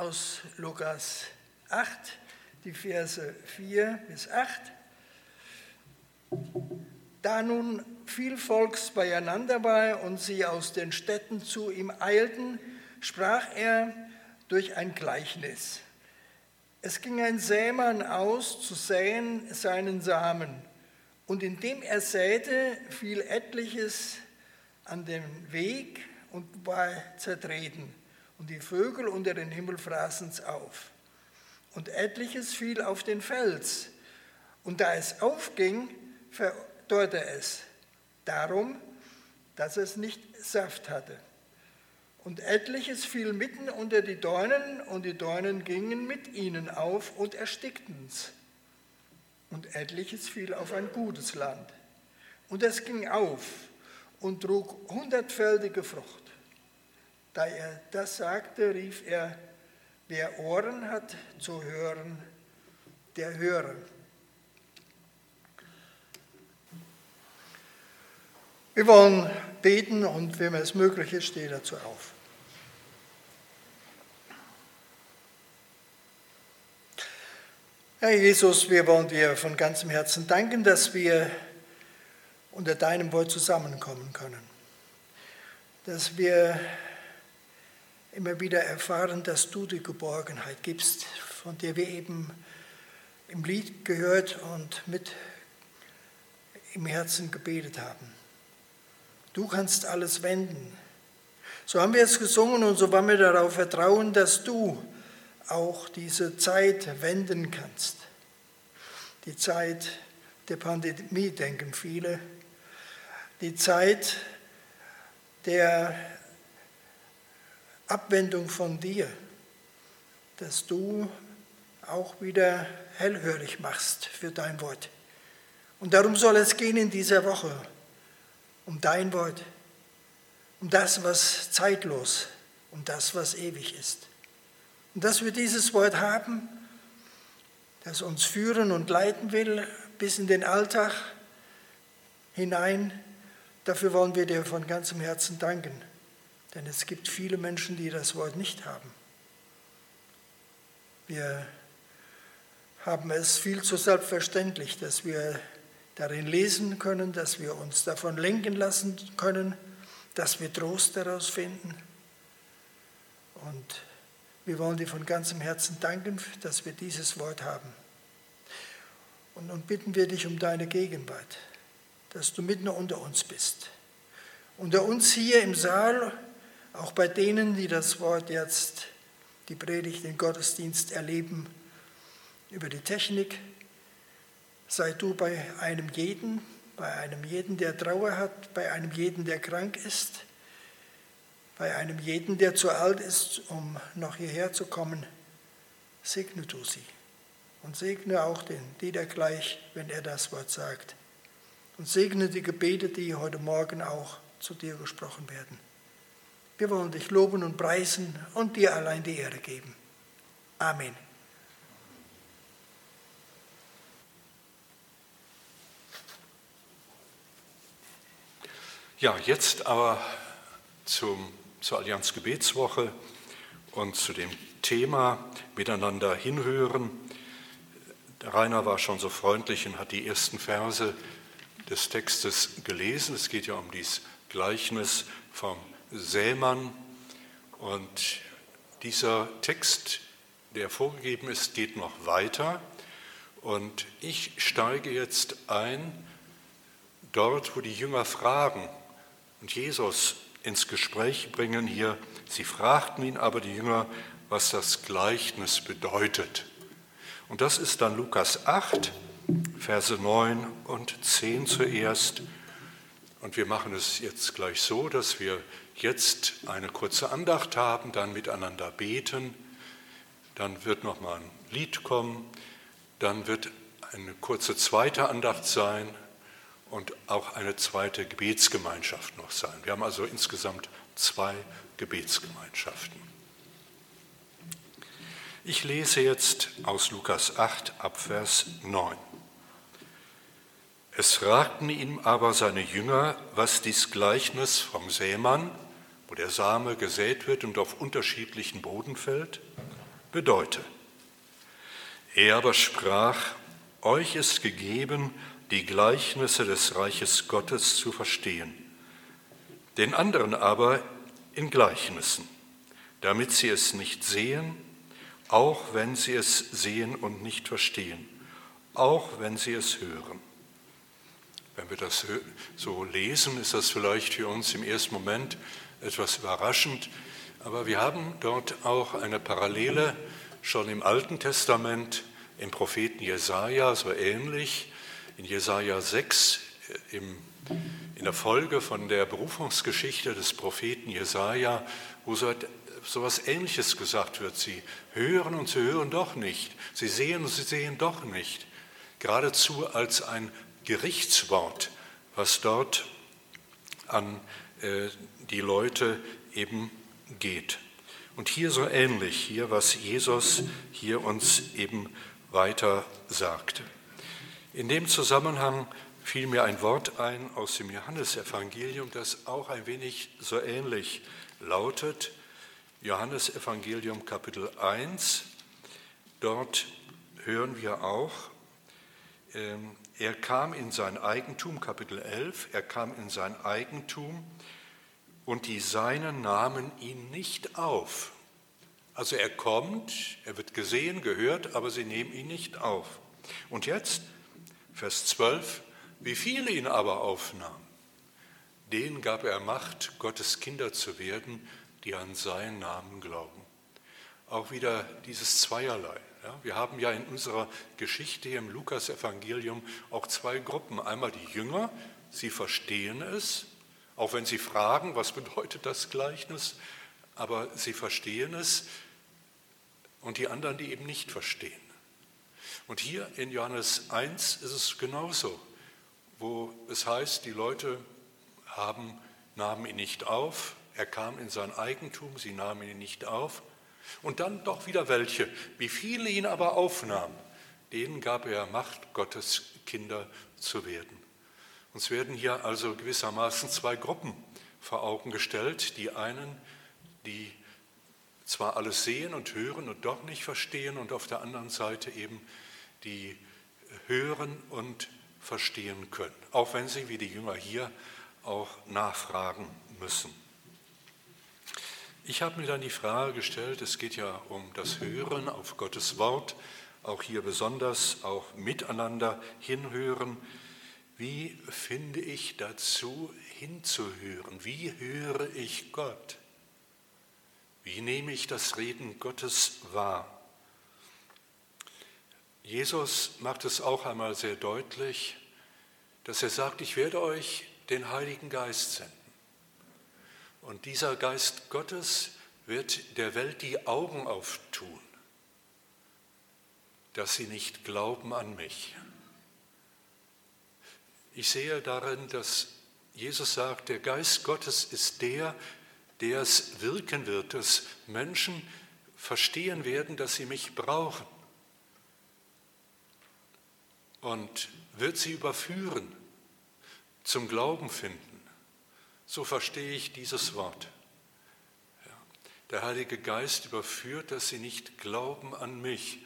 aus Lukas 8, die Verse 4 bis 8. Da nun viel Volks beieinander war und sie aus den Städten zu ihm eilten, sprach er durch ein Gleichnis. Es ging ein Sämann aus, zu säen seinen Samen. Und indem er säte, fiel etliches an den Weg und war zertreten. Und die Vögel unter den Himmel fraßen es auf. Und etliches fiel auf den Fels. Und da es aufging, verdorrte es. Darum, dass es nicht Saft hatte. Und etliches fiel mitten unter die Dornen, und die Dornen gingen mit ihnen auf und erstickten's. Und etliches fiel auf ein gutes Land. Und es ging auf und trug 100-fältige Frucht. Da er das sagte, rief er: Wer Ohren hat zu hören, der höre. Wir wollen beten, und wenn es möglich ist, stehe dazu auf. Herr Jesus, wir wollen dir von ganzem Herzen danken, dass wir unter deinem Wort zusammenkommen können. Dass wir immer wieder erfahren, dass du die Geborgenheit gibst, von der wir eben im Lied gehört und mit im Herzen gebetet haben. Du kannst alles wenden. So haben wir es gesungen und so wollen wir darauf vertrauen, dass du auch diese Zeit wenden kannst. Die Zeit der Pandemie, denken viele. Die Zeit der Abwendung von dir, dass du auch wieder hellhörig machst für dein Wort. Und darum soll es gehen in dieser Woche, um dein Wort, um das, was zeitlos, um das, was ewig ist. Und dass wir dieses Wort haben, das uns führen und leiten will bis in den Alltag hinein, dafür wollen wir dir von ganzem Herzen danken. Denn es gibt viele Menschen, die das Wort nicht haben. Wir haben es viel zu selbstverständlich, dass wir darin lesen können, dass wir uns davon lenken lassen können, dass wir Trost daraus finden. Und wir wollen dir von ganzem Herzen danken, dass wir dieses Wort haben. Und nun bitten wir dich um deine Gegenwart, dass du mitten unter uns bist. Unter uns hier im Saal, auch bei denen, die das Wort jetzt, die Predigt, den Gottesdienst erleben, über die Technik. Sei du bei einem jeden, der Trauer hat, bei einem jeden, der krank ist, bei einem jeden, der zu alt ist, um noch hierher zu kommen. Segne du sie und segne auch den Dieter gleich, wenn er das Wort sagt. Und segne die Gebete, die heute Morgen auch zu dir gesprochen werden. Wir wollen dich loben und preisen und dir allein die Ehre geben. Amen. Ja, jetzt aber zur Allianz Gebetswoche und zu dem Thema Miteinander hinhören. Der Rainer war schon so freundlich und hat die ersten Verse des Textes gelesen. Es geht ja um dieses Gleichnis vom Sämann. Und dieser Text, der vorgegeben ist, geht noch weiter. Und ich steige jetzt ein, dort, wo die Jünger fragen und Jesus ins Gespräch bringen hier. Sie fragten ihn aber, die Jünger, was das Gleichnis bedeutet. Und das ist dann Lukas 8, Verse 9 und 10 zuerst. Und wir machen es jetzt gleich so, dass wir jetzt eine kurze Andacht haben, dann miteinander beten. Dann wird nochmal ein Lied kommen. Dann wird eine kurze zweite Andacht sein und auch eine zweite Gebetsgemeinschaft noch sein. Wir haben also insgesamt 2 Gebetsgemeinschaften. Ich lese jetzt aus Lukas 8 ab Vers 9. Es fragten ihm aber seine Jünger, was dies Gleichnis vom Sämann, wo der Same gesät wird und auf unterschiedlichen Boden fällt, bedeute. Er aber sprach, euch ist gegeben, die Gleichnisse des Reiches Gottes zu verstehen, den anderen aber in Gleichnissen, damit sie es nicht sehen, auch wenn sie es sehen und nicht verstehen, auch wenn sie es hören. Wenn wir das so lesen, ist das vielleicht für uns im ersten Moment etwas überraschend, aber wir haben dort auch eine Parallele schon im Alten Testament, im Propheten Jesaja, so ähnlich. In Jesaja 6, in der Folge von der Berufungsgeschichte des Propheten Jesaja, wo so etwas Ähnliches gesagt wird. Sie hören und sie hören doch nicht. Sie sehen und sie sehen doch nicht. Geradezu als ein Gerichtswort, was dort an die Leute eben geht. Und hier so ähnlich, hier was Jesus hier uns eben weiter sagte. In dem Zusammenhang fiel mir ein Wort ein aus dem Johannesevangelium, das auch ein wenig so ähnlich lautet. Johannesevangelium Kapitel 1, dort hören wir auch, er kam in sein Eigentum, Kapitel 11, er kam in sein Eigentum und die Seinen nahmen ihn nicht auf. Also er kommt, er wird gesehen, gehört, aber sie nehmen ihn nicht auf. Und jetzt, Vers 12, wie viele ihn aber aufnahmen, denen gab er Macht, Gottes Kinder zu werden, die an seinen Namen glauben. Auch wieder dieses Zweierlei. Ja, wir haben ja in unserer Geschichte im Lukas-Evangelium auch zwei Gruppen. Einmal die Jünger, sie verstehen es, auch wenn sie fragen, was bedeutet das Gleichnis, aber sie verstehen es. Und die anderen, die eben nicht verstehen. Und hier in Johannes 1 ist es genauso, wo es heißt, die Leute nahmen ihn nicht auf, er kam in sein Eigentum, sie nahmen ihn nicht auf. Und dann doch wieder welche, wie viele ihn aber aufnahmen, denen gab er Macht, Gottes Kinder zu werden. Uns werden hier also gewissermaßen zwei Gruppen vor Augen gestellt. Die einen, die zwar alles sehen und hören und doch nicht verstehen, und auf der anderen Seite eben die hören und verstehen können, auch wenn sie wie die Jünger hier auch nachfragen müssen. Ich habe mir dann die Frage gestellt, es geht ja um das Hören auf Gottes Wort, auch hier besonders, auch miteinander hinhören. Wie finde ich dazu hinzuhören? Wie höre ich Gott? Wie nehme ich das Reden Gottes wahr? Jesus macht es auch einmal sehr deutlich, dass er sagt, ich werde euch den Heiligen Geist senden. Und dieser Geist Gottes wird der Welt die Augen auftun, dass sie nicht glauben an mich. Ich sehe darin, dass Jesus sagt, der Geist Gottes ist der es wirken wird, dass Menschen verstehen werden, dass sie mich brauchen, und wird sie überführen, zum Glauben finden. So verstehe ich dieses Wort. Ja, der Heilige Geist überführt, dass sie nicht glauben an mich.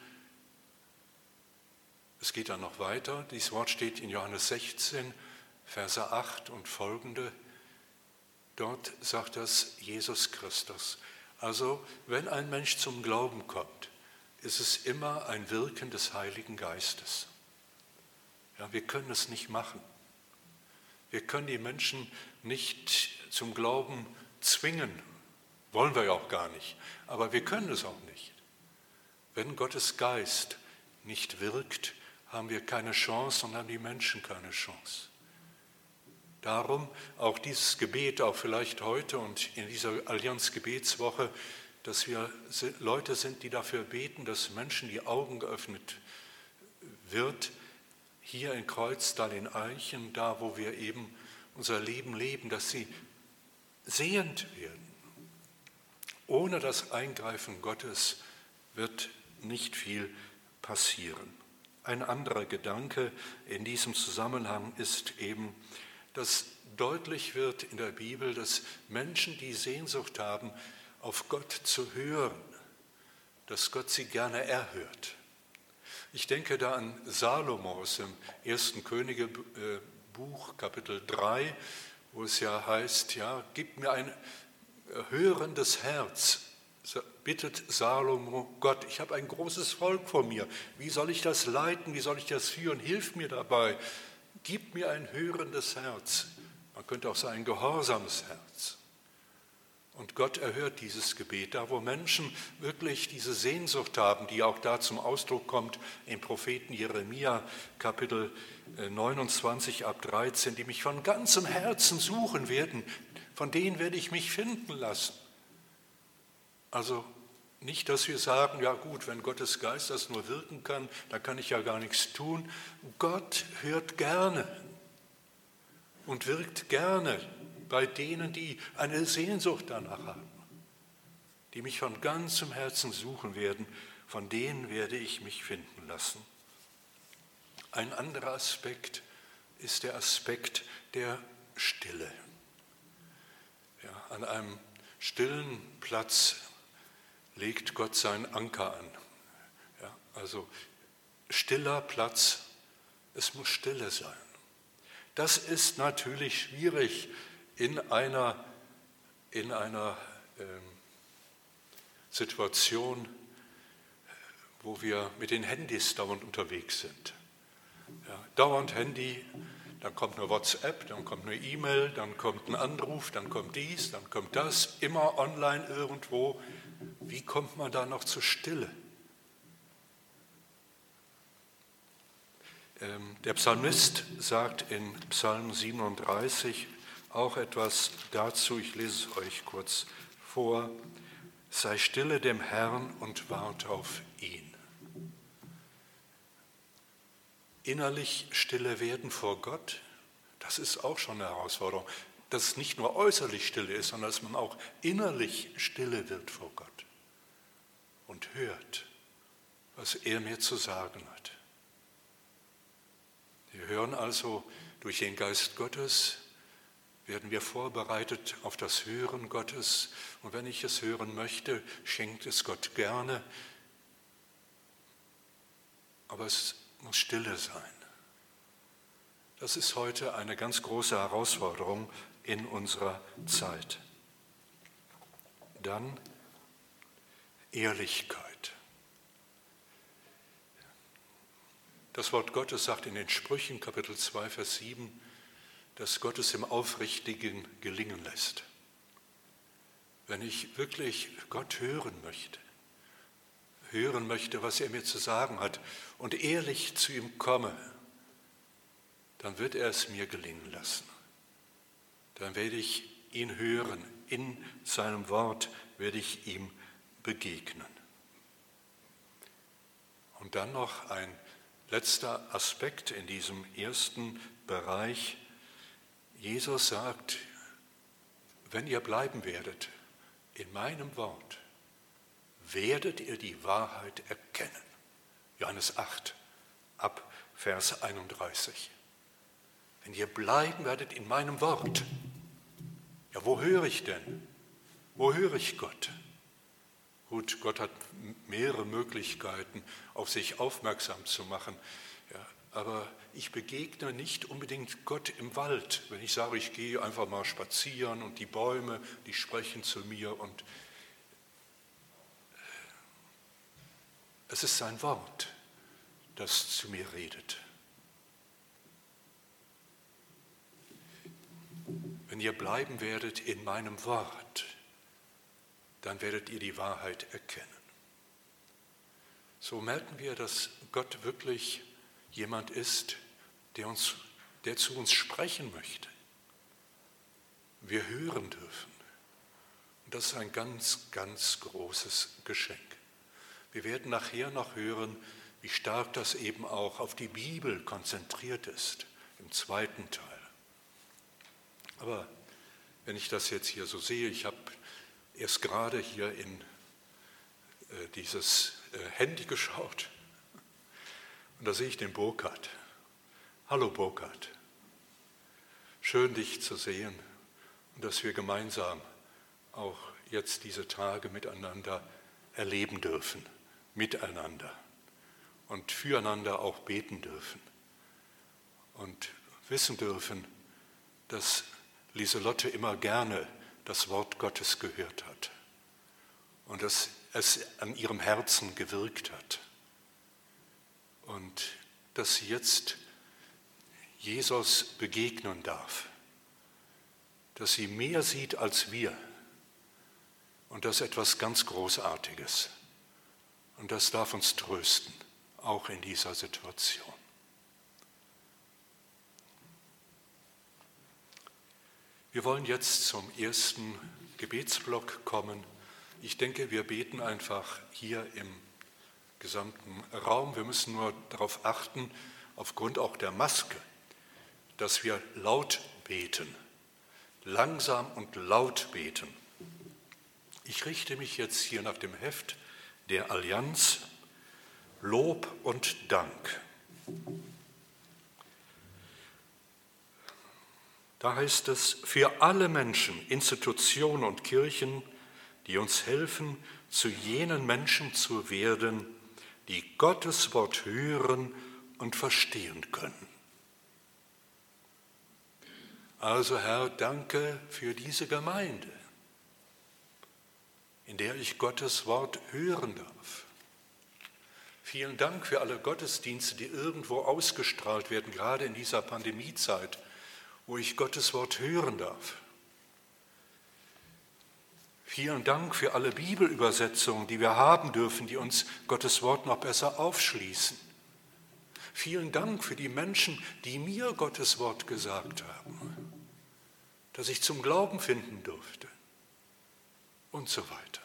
Es geht dann noch weiter. Dieses Wort steht in Johannes 16, Verse 8 und folgende. Dort sagt das Jesus Christus. Also, wenn ein Mensch zum Glauben kommt, ist es immer ein Wirken des Heiligen Geistes. Ja, wir können es nicht machen. Wir können die Menschen nicht zum Glauben zwingen. Wollen wir ja auch gar nicht. Aber wir können es auch nicht. Wenn Gottes Geist nicht wirkt, haben wir keine Chance und haben die Menschen keine Chance. Darum auch dieses Gebet, auch vielleicht heute und in dieser Allianz-Gebetswoche, dass wir Leute sind, die dafür beten, dass Menschen die Augen geöffnet wird, hier in Kreuztal, in Eichen, da wo wir eben unser Leben leben, dass sie sehend werden. Ohne das Eingreifen Gottes wird nicht viel passieren. Ein anderer Gedanke in diesem Zusammenhang ist eben, dass deutlich wird in der Bibel, dass Menschen, die Sehnsucht haben, auf Gott zu hören, dass Gott sie gerne erhört. Ich denke da an Salomo aus dem 1. Königebuch, Kapitel 3, wo es ja heißt, ja, gib mir ein hörendes Herz, bittet Salomo Gott, ich habe ein großes Volk vor mir, wie soll ich das leiten, wie soll ich das führen, hilf mir dabei, gib mir ein hörendes Herz, man könnte auch sagen ein gehorsames Herz. Und Gott erhört dieses Gebet, da wo Menschen wirklich diese Sehnsucht haben, die auch da zum Ausdruck kommt im Propheten Jeremia, Kapitel 29 ab 13, die mich von ganzem Herzen suchen werden, von denen werde ich mich finden lassen. Also nicht, dass wir sagen, ja gut, wenn Gottes Geist das nur wirken kann, dann kann ich ja gar nichts tun. Gott hört gerne und wirkt gerne bei denen, die eine Sehnsucht danach haben, die mich von ganzem Herzen suchen werden, von denen werde ich mich finden lassen. Ein anderer Aspekt ist der Aspekt der Stille. Ja, an einem stillen Platz legt Gott seinen Anker an. Ja, also stiller Platz, es muss Stille sein. Das ist natürlich schwierig in einer Situation, wo wir mit den Handys dauernd unterwegs sind. Ja, dauernd Handy, dann kommt eine WhatsApp, dann kommt eine E-Mail, dann kommt ein Anruf, dann kommt dies, dann kommt das, immer online irgendwo. Wie kommt man da noch zur Stille? Der Psalmist sagt in Psalm 37 auch etwas dazu, ich lese es euch kurz vor. Sei stille dem Herrn und wart auf ihn. Innerlich stille werden vor Gott, das ist auch schon eine Herausforderung. Dass es nicht nur äußerlich stille ist, sondern dass man auch innerlich stille wird vor Gott und hört, was er mir zu sagen hat. Wir hören also durch den Geist Gottes, werden wir vorbereitet auf das Hören Gottes. Und wenn ich es hören möchte, schenkt es Gott gerne. Aber es muss stille sein. Das ist heute eine ganz große Herausforderung in unserer Zeit. Dann Ehrlichkeit. Das Wort Gottes sagt in den Sprüchen, Kapitel 2, Vers 7, dass Gott es im Aufrichtigen gelingen lässt. Wenn ich wirklich Gott hören möchte, was er mir zu sagen hat und ehrlich zu ihm komme, dann wird er es mir gelingen lassen. Dann werde ich ihn hören, in seinem Wort werde ich ihm begegnen. Und dann noch ein letzter Aspekt in diesem ersten Bereich. Jesus sagt, wenn ihr bleiben werdet in meinem Wort, werdet ihr die Wahrheit erkennen. Johannes 8, ab Vers 31. Wenn ihr bleiben werdet in meinem Wort, ja, wo höre ich denn? Wo höre ich Gott? Gut, Gott hat mehrere Möglichkeiten, auf sich aufmerksam zu machen. Ja, aber ich begegne nicht unbedingt Gott im Wald, wenn ich sage, ich gehe einfach mal spazieren und die Bäume, die sprechen zu mir. Und es ist sein Wort, das zu mir redet. Wenn ihr bleiben werdet in meinem Wort, dann werdet ihr die Wahrheit erkennen. So merken wir, dass Gott wirklich jemand ist, der zu uns sprechen möchte. Wir hören dürfen. Und das ist ein ganz, ganz großes Geschenk. Wir werden nachher noch hören, wie stark das eben auch auf die Bibel konzentriert ist, im zweiten Teil. Aber wenn ich das jetzt hier so sehe, ich habe erst gerade hier in dieses Handy geschaut und da sehe ich den Burkhard. Hallo Burkhard, schön dich zu sehen und dass wir gemeinsam auch jetzt diese Tage miteinander erleben dürfen. miteinander und füreinander auch beten dürfen und wissen dürfen, dass Lieselotte immer gerne das Wort Gottes gehört hat und dass es an ihrem Herzen gewirkt hat und dass sie jetzt Jesus begegnen darf, dass sie mehr sieht als wir und das ist etwas ganz Großartiges und das darf uns trösten, auch in dieser Situation. Wir wollen jetzt zum ersten Gebetsblock kommen. Ich denke, wir beten einfach hier im gesamten Raum. Wir müssen nur darauf achten, aufgrund auch der Maske, dass wir laut beten, langsam und laut beten. Ich richte mich jetzt hier nach dem Heft der Allianz, Lob und Dank. Da heißt es, für alle Menschen, Institutionen und Kirchen, die uns helfen, zu jenen Menschen zu werden, die Gottes Wort hören und verstehen können. Also Herr, danke für diese Gemeinde, in der ich Gottes Wort hören darf. Vielen Dank für alle Gottesdienste, die irgendwo ausgestrahlt werden, gerade in dieser Pandemiezeit, wo ich Gottes Wort hören darf. Vielen Dank für alle Bibelübersetzungen, die wir haben dürfen, die uns Gottes Wort noch besser aufschließen. Vielen Dank für die Menschen, die mir Gottes Wort gesagt haben, dass ich zum Glauben finden durfte und so weiter.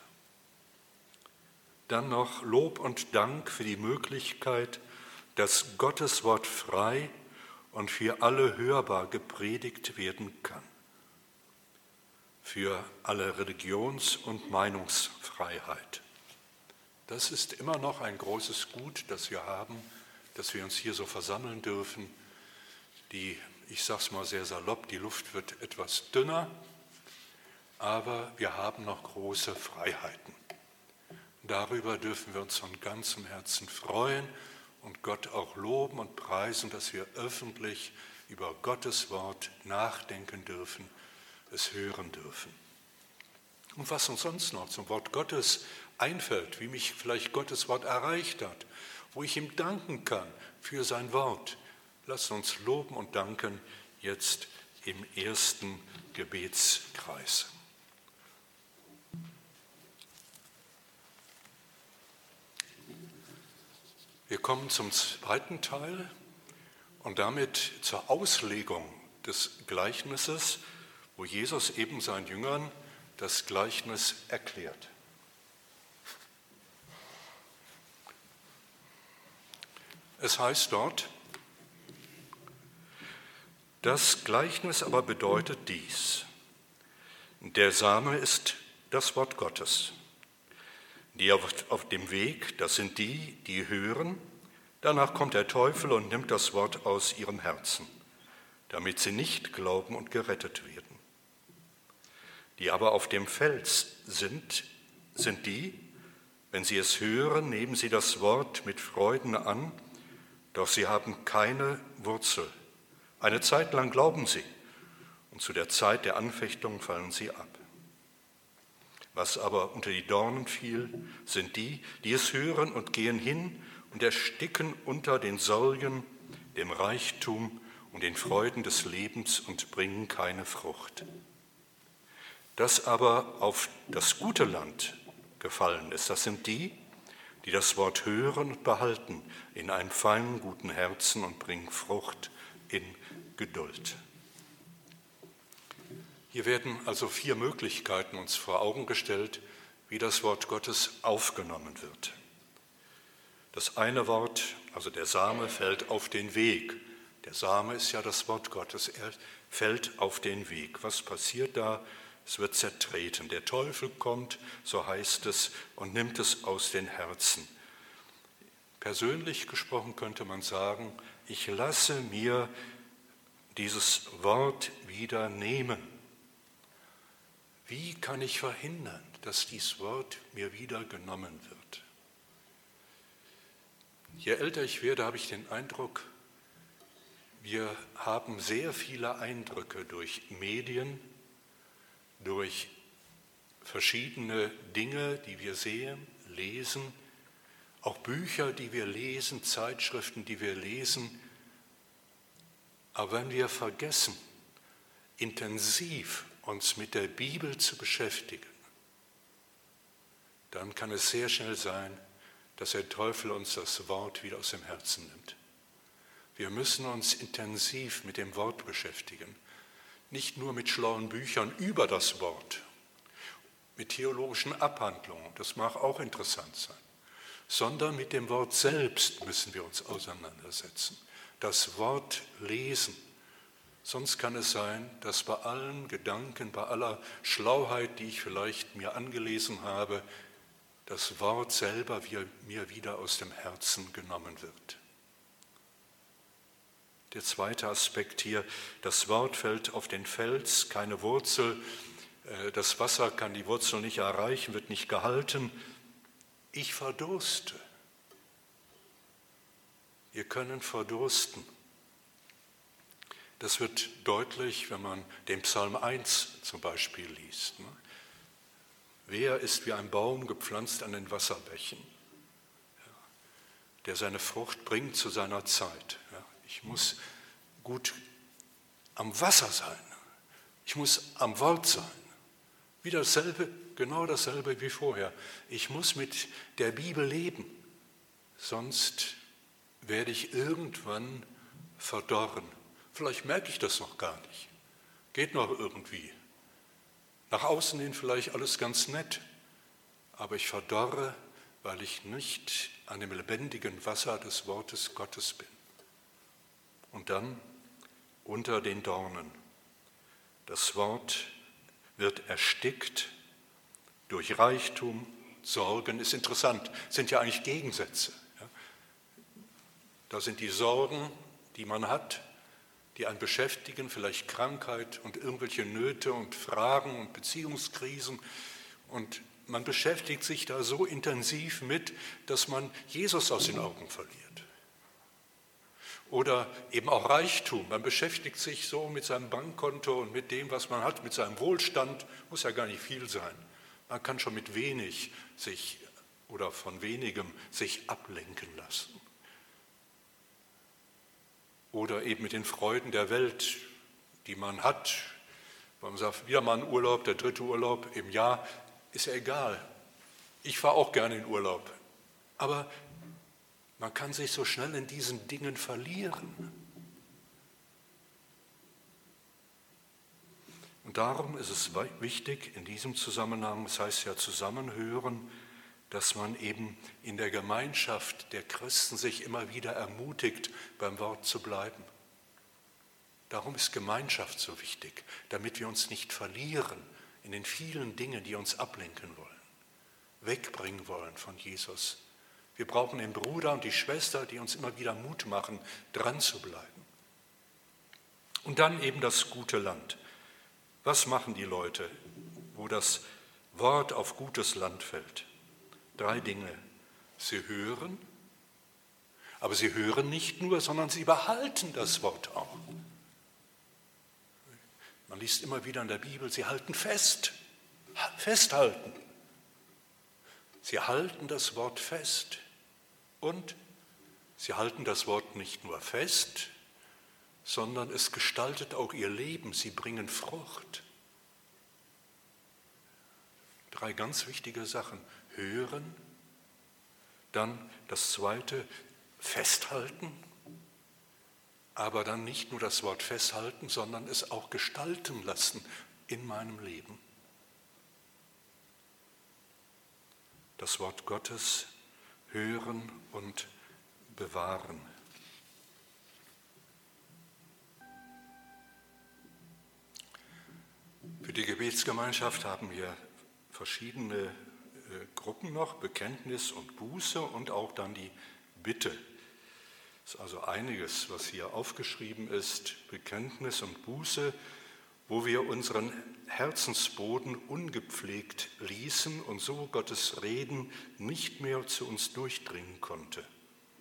Dann noch Lob und Dank für die Möglichkeit, dass Gottes Wort frei und für alle hörbar gepredigt werden kann. Für alle Religions- und Meinungsfreiheit. Das ist immer noch ein großes Gut, das wir haben, dass wir uns hier so versammeln dürfen. Ich sage es mal sehr salopp, die Luft wird etwas dünner, aber wir haben noch große Freiheiten. Darüber dürfen wir uns von ganzem Herzen freuen und Gott auch loben und preisen, dass wir öffentlich über Gottes Wort nachdenken dürfen, es hören dürfen. Und was uns sonst noch zum Wort Gottes einfällt, wie mich vielleicht Gottes Wort erreicht hat, wo ich ihm danken kann für sein Wort. Lasst uns loben und danken jetzt im ersten Gebetskreis. Wir kommen zum zweiten Teil und damit zur Auslegung des Gleichnisses, wo Jesus eben seinen Jüngern das Gleichnis erklärt. Es heißt dort, das Gleichnis aber bedeutet dies: Der Same ist das Wort Gottes. Die auf dem Weg, das sind die, die hören, danach kommt der Teufel und nimmt das Wort aus ihrem Herzen, damit sie nicht glauben und gerettet werden. Die aber auf dem Fels sind die, wenn sie es hören, nehmen sie das Wort mit Freuden an, doch sie haben keine Wurzel. Eine Zeit lang glauben sie, und zu der Zeit der Anfechtung fallen sie ab. Was aber unter die Dornen fiel, sind die, die es hören und gehen hin und ersticken unter den Sorgen, dem Reichtum und den Freuden des Lebens und bringen keine Frucht. Das aber auf das gute Land gefallen ist, das sind die, die das Wort hören und behalten in einem feinen, guten Herzen und bringen Frucht in Geduld. Hier werden also 4 Möglichkeiten uns vor Augen gestellt, wie das Wort Gottes aufgenommen wird. Das eine Wort, also der Same, fällt auf den Weg. Der Same ist ja das Wort Gottes, er fällt auf den Weg. Was passiert da? Es wird zertreten. Der Teufel kommt, so heißt es, und nimmt es aus den Herzen. Persönlich gesprochen könnte man sagen, ich lasse mir dieses Wort wieder nehmen. Wie kann ich verhindern, dass dieses Wort mir wieder genommen wird? Je älter ich werde, habe ich den Eindruck, wir haben sehr viele Eindrücke durch Medien, durch verschiedene Dinge, die wir sehen, lesen, auch Bücher, die wir lesen, Zeitschriften, die wir lesen. Aber wenn wir vergessen, intensiv uns mit der Bibel zu beschäftigen, dann kann es sehr schnell sein, dass der Teufel uns das Wort wieder aus dem Herzen nimmt. Wir müssen uns intensiv mit dem Wort beschäftigen, nicht nur mit schlauen Büchern über das Wort, mit theologischen Abhandlungen, das mag auch interessant sein, sondern mit dem Wort selbst müssen wir uns auseinandersetzen, das Wort lesen. Sonst kann es sein, dass bei allen Gedanken, bei aller Schlauheit, die ich vielleicht mir angelesen habe, das Wort selber mir wieder aus dem Herzen genommen wird. Der zweite Aspekt hier, das Wort fällt auf den Fels, keine Wurzel, das Wasser kann die Wurzel nicht erreichen, wird nicht gehalten. Ich verdurste. Wir können verdursten. Das wird deutlich, wenn man den Psalm 1 zum Beispiel liest. Wer ist wie ein Baum gepflanzt an den Wasserbächen, der seine Frucht bringt zu seiner Zeit. Ich muss gut am Wasser sein. Ich muss am Wort sein. Wieder dasselbe, genau dasselbe wie vorher. Ich muss mit der Bibel leben, sonst werde ich irgendwann verdorren. Vielleicht merke ich das noch gar nicht. Geht noch irgendwie. Nach außen hin vielleicht alles ganz nett, aber ich verdorre, weil ich nicht an dem lebendigen Wasser des Wortes Gottes bin. Und dann unter den Dornen. Das Wort wird erstickt durch Reichtum, Sorgen. Ist interessant, sind ja eigentlich Gegensätze. Da sind die Sorgen, die man hat, die einen beschäftigen, vielleicht Krankheit und irgendwelche Nöte und Fragen und Beziehungskrisen. Und man beschäftigt sich da so intensiv mit, dass man Jesus aus den Augen verliert. Oder eben auch Reichtum. Man beschäftigt sich so mit seinem Bankkonto und mit dem, was man hat, mit seinem Wohlstand. Muss ja gar nicht viel sein. Man kann schon mit wenig sich oder von wenigem sich ablenken lassen. Oder eben mit den Freuden der Welt, die man hat. Man sagt, wieder mal ein Urlaub, der 3. Urlaub im Jahr, ist ja egal. Ich fahre auch gerne in Urlaub. Aber man kann sich so schnell in diesen Dingen verlieren. Und darum ist es wichtig in diesem Zusammenhang, das heißt ja zusammenhören, dass man eben in der Gemeinschaft der Christen sich immer wieder ermutigt, beim Wort zu bleiben. Darum ist Gemeinschaft so wichtig, damit wir uns nicht verlieren in den vielen Dingen, die uns ablenken wollen, wegbringen wollen von Jesus. Wir brauchen den Bruder und die Schwester, die uns immer wieder Mut machen, dran zu bleiben. Und dann eben das gute Land. Was machen die Leute, wo das Wort auf gutes Land fällt? 3 Dinge. Sie hören, aber sie hören nicht nur, sondern sie behalten das Wort auch. Man liest immer wieder in der Bibel, sie halten fest, festhalten. Sie halten das Wort fest und sie halten das Wort nicht nur fest, sondern es gestaltet auch ihr Leben, sie bringen Frucht. 3 ganz wichtige Sachen. Hören, dann das zweite, festhalten, aber dann nicht nur das Wort festhalten, sondern es auch gestalten lassen in meinem Leben. Das Wort Gottes hören und bewahren. Für die Gebetsgemeinschaft haben wir verschiedene Gruppen noch, Bekenntnis und Buße und auch dann die Bitte. Das ist also einiges, was hier aufgeschrieben ist, Bekenntnis und Buße, wo wir unseren Herzensboden ungepflegt ließen und so Gottes Reden nicht mehr zu uns durchdringen konnte.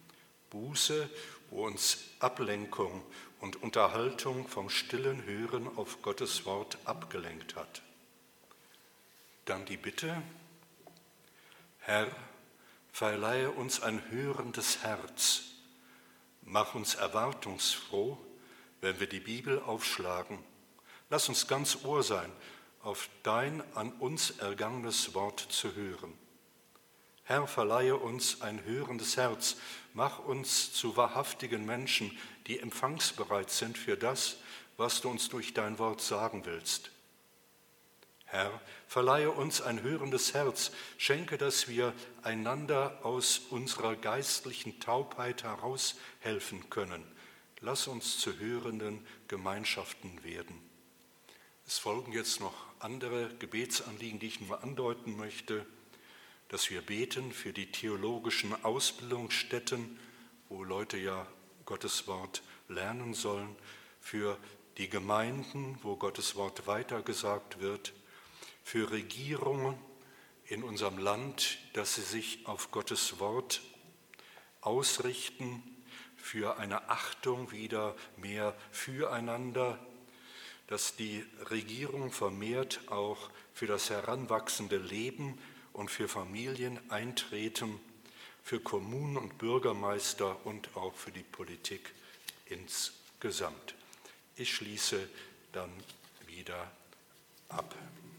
Buße, wo uns Ablenkung und Unterhaltung vom stillen Hören auf Gottes Wort abgelenkt hat. Dann die Bitte: Herr, verleihe uns ein hörendes Herz, mach uns erwartungsfroh, wenn wir die Bibel aufschlagen. Lass uns ganz Ohr sein, auf dein an uns ergangenes Wort zu hören. Herr, verleihe uns ein hörendes Herz, mach uns zu wahrhaftigen Menschen, die empfangsbereit sind für das, was du uns durch dein Wort sagen willst. Herr, verleihe uns ein hörendes Herz, schenke, dass wir einander aus unserer geistlichen Taubheit heraushelfen können. Lass uns zu hörenden Gemeinschaften werden. Es folgen jetzt noch andere Gebetsanliegen, die ich nur andeuten möchte, dass wir beten für die theologischen Ausbildungsstätten, wo Leute ja Gottes Wort lernen sollen, für die Gemeinden, wo Gottes Wort weitergesagt wird, für Regierungen in unserem Land, dass sie sich auf Gottes Wort ausrichten, für eine Achtung wieder mehr füreinander, dass die Regierung vermehrt auch für das heranwachsende Leben und für Familien eintreten, für Kommunen und Bürgermeister und auch für die Politik insgesamt. Ich schließe dann wieder ab.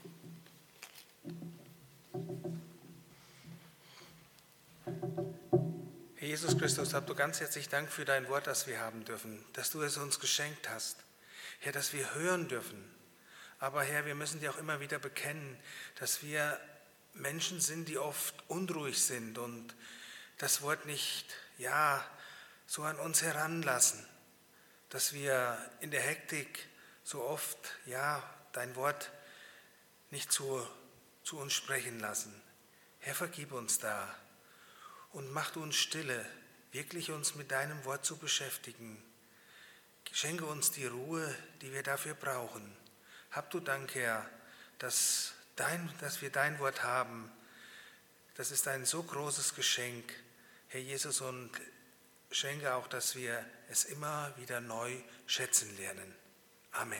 Herr Jesus Christus, habt du ganz herzlich Dank für dein Wort, das wir haben dürfen, dass du es uns geschenkt hast. Herr, dass wir hören dürfen. Aber Herr, wir müssen dir auch immer wieder bekennen, dass wir Menschen sind, die oft unruhig sind und das Wort nicht, so an uns heranlassen. Dass wir in der Hektik so oft, dein Wort nicht zu uns sprechen lassen. Herr, vergib uns da und mach du uns stille, wirklich uns mit deinem Wort zu beschäftigen. Schenke uns die Ruhe, die wir dafür brauchen. Hab du Dank, Herr, dass wir dein Wort haben. Das ist ein so großes Geschenk, Herr Jesus, und schenke auch, dass wir es immer wieder neu schätzen lernen. Amen.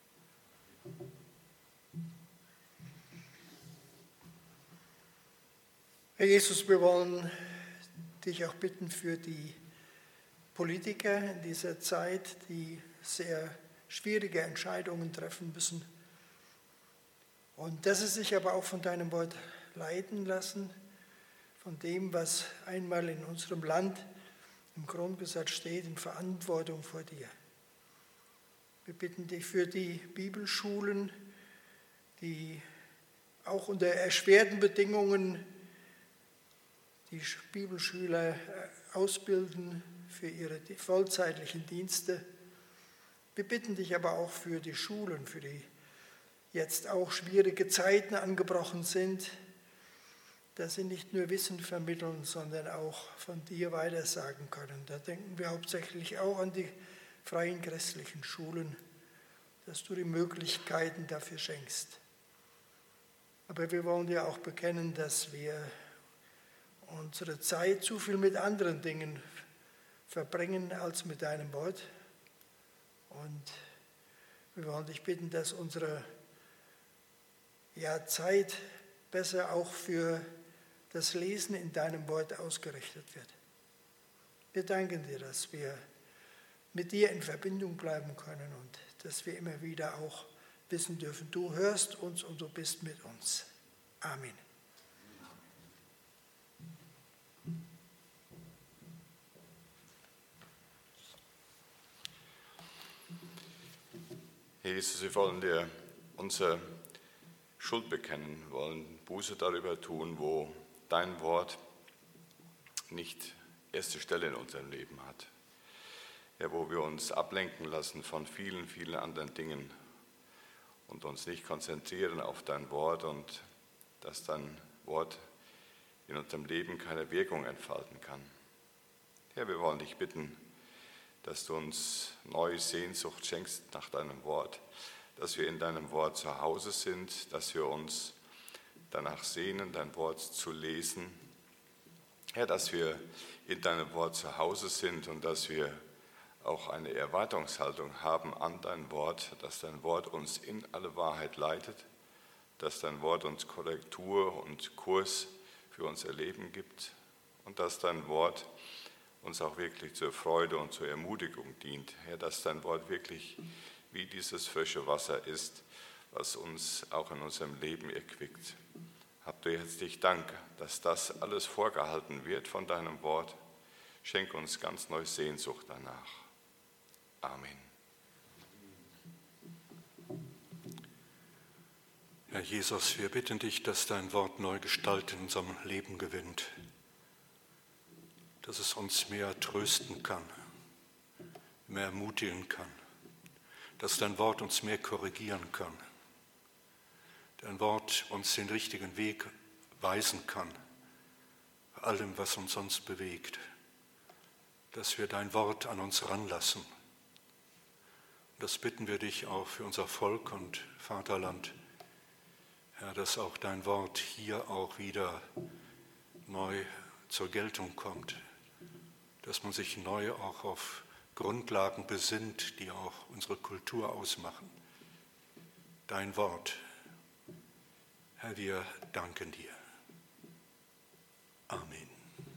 Herr Jesus, wir wollen dich auch bitten für die Politiker in dieser Zeit, die sehr schwierige Entscheidungen treffen müssen. Und dass sie sich aber auch von deinem Wort leiten lassen, von dem, was einmal in unserem Land im Grundgesetz steht, in Verantwortung vor dir. Wir bitten dich für die Bibelschulen, die auch unter erschwerten Bedingungen die Bibelschüler ausbilden für ihre vollzeitlichen Dienste. Wir bitten dich aber auch für die Schulen, für die jetzt auch schwierige Zeiten angebrochen sind, dass sie nicht nur Wissen vermitteln, sondern auch von dir weitersagen können. Da denken wir hauptsächlich auch an die freien christlichen Schulen, dass du die Möglichkeiten dafür schenkst. Aber wir wollen dir auch bekennen, dass wir unsere Zeit zu viel mit anderen Dingen verbringen als mit deinem Wort. Und wir wollen dich bitten, dass unsere Zeit besser auch für das Lesen in deinem Wort ausgerichtet wird. Wir danken dir, dass wir mit dir in Verbindung bleiben können und dass wir immer wieder auch wissen dürfen, du hörst uns und du bist mit uns. Amen. Herr Jesus, wir wollen dir unsere Schuld bekennen, wollen Buße darüber tun, wo dein Wort nicht erste Stelle in unserem Leben hat. Ja, wo wir uns ablenken lassen von vielen, vielen anderen Dingen und uns nicht konzentrieren auf dein Wort und dass dein Wort in unserem Leben keine Wirkung entfalten kann. Herr, wir wollen dich bitten, dass du uns neue Sehnsucht schenkst nach deinem Wort, dass wir in deinem Wort zu Hause sind, dass wir uns danach sehnen, dein Wort zu lesen, Herr, dass wir in deinem Wort zu Hause sind und dass wir auch eine Erwartungshaltung haben an dein Wort, dass dein Wort uns in alle Wahrheit leitet, dass dein Wort uns Korrektur und Kurs für unser Leben gibt und dass dein Wort uns auch wirklich zur Freude und zur Ermutigung dient. Herr, dass dein Wort wirklich wie dieses frische Wasser ist, was uns auch in unserem Leben erquickt. Hab dir herzlich Dank, dass das alles vorgehalten wird von deinem Wort. Schenk uns ganz neue Sehnsucht danach. Amen. Herr Jesus, wir bitten dich, dass dein Wort neue Gestalt in unserem Leben gewinnt, dass es uns mehr trösten kann, mehr ermutigen kann, dass dein Wort uns mehr korrigieren kann, dein Wort uns den richtigen Weg weisen kann, bei allem, was uns sonst bewegt, dass wir dein Wort an uns ranlassen. Das bitten wir dich auch für unser Volk und Vaterland, Herr, dass auch dein Wort hier auch wieder neu zur Geltung kommt, dass man sich neu auch auf Grundlagen besinnt, die auch unsere Kultur ausmachen. Dein Wort, Herr, wir danken dir. Amen.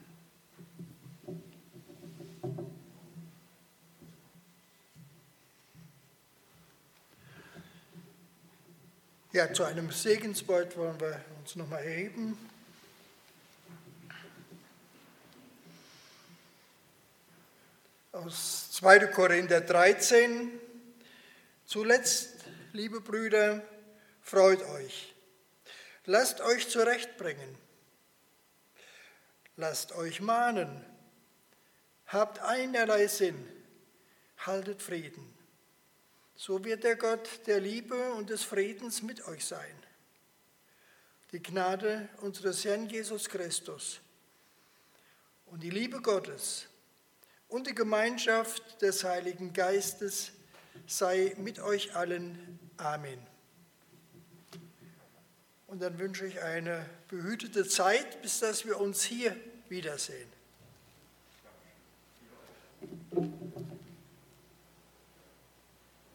Ja, zu einem Segenswort wollen wir uns nochmal erheben. Aus 2. Korinther 13. Zuletzt, liebe Brüder, freut euch. Lasst euch zurechtbringen. Lasst euch mahnen. Habt einerlei Sinn. Haltet Frieden. So wird der Gott der Liebe und des Friedens mit euch sein. Die Gnade unseres Herrn Jesus Christus und die Liebe Gottes und die Gemeinschaft des Heiligen Geistes sei mit euch allen. Amen. Und dann wünsche ich eine behütete Zeit, bis dass wir uns hier wiedersehen.